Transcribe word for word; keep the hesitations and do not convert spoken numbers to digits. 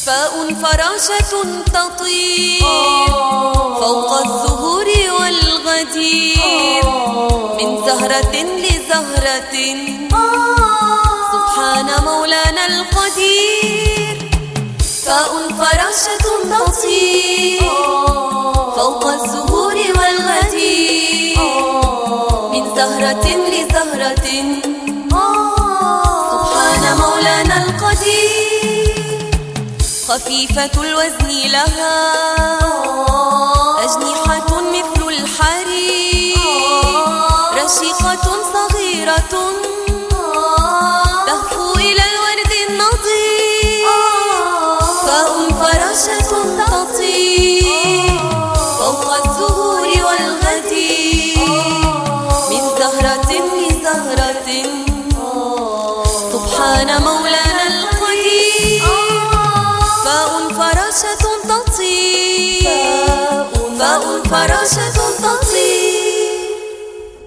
فاء فراشة تطير فوق الزهور والغدير من زهرة لزهرة سبحان مولانا القدير. فاء فراشة تطير فوق الزهور والغدير من زهرة لزهرة سبحان مولانا القدير. خفيفة الوزن لها أجنحة مثل الحرير رشيقة صغيرة تهفو إلى الورد النضير. فاء فراشة تطير فوق الزهور والغدير من زهرة لزهرة سبحان مولانا القدير. فاء فراشة تطير فاء فراشة تطير